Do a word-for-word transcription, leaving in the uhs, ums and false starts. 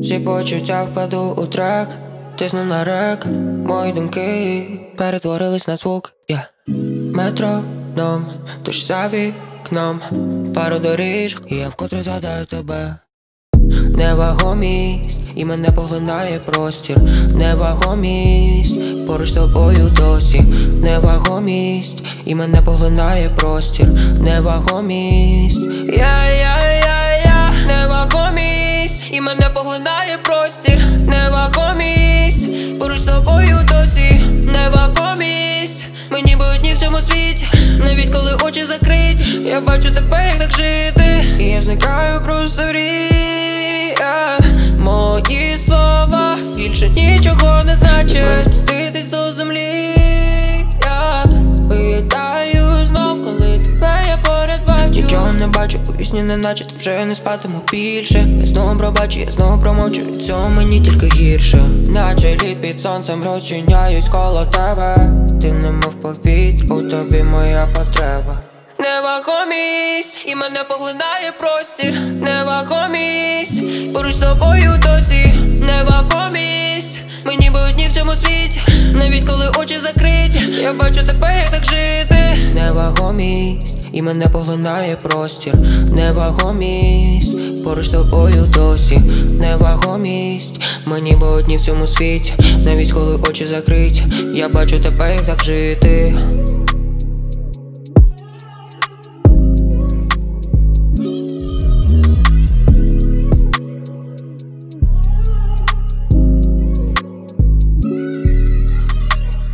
Всі почуття вкладу у трек, тисну на рек. Мої думки перетворились на звук, yeah. Метроном, ти ж за вікном, пару доріжок, і я вкотре згадаю тебе. Невагомість, і мене поглинає простір. Невагомість, поруч з тобою досі. Невагомість, і мене поглинає простір. Невагомість, я-я-я-я. Невагомість, і мене поглинає простір. Невагомість, поруч з тобою досі. Невагомість, ми ніби одні в цьому світі. Навіть коли очі закриті, я бачу тебе, як так жити. І я зникаю в просторі. Мої слова більше нічого не значать. Спуститись до землі, як виїдаю знов, коли тебе я поряд бачу. Нічого не бачу, у вісні не наче, ти вже не спатиму більше. Я знову пробачу, я знову промовчу, від цього мені тільки гірше. Наче лід під сонцем розчиняюсь коло тебе. Ти немов повітря, у тобі моя потреба. Невагомість, і мене поглинає простір. Невагомість, поруч з тобою досі. Невагомість, ми ніби одні в цьому світі. Навіть коли очі закриті, я бачу тебе, як так жити. Невагомість, і мене поглинає простір. Невагомість, поруч з тобою досі. Невагомість, ми ніби одні в цьому світі. Навіть коли очі закриті, я бачу тебе, як так жити.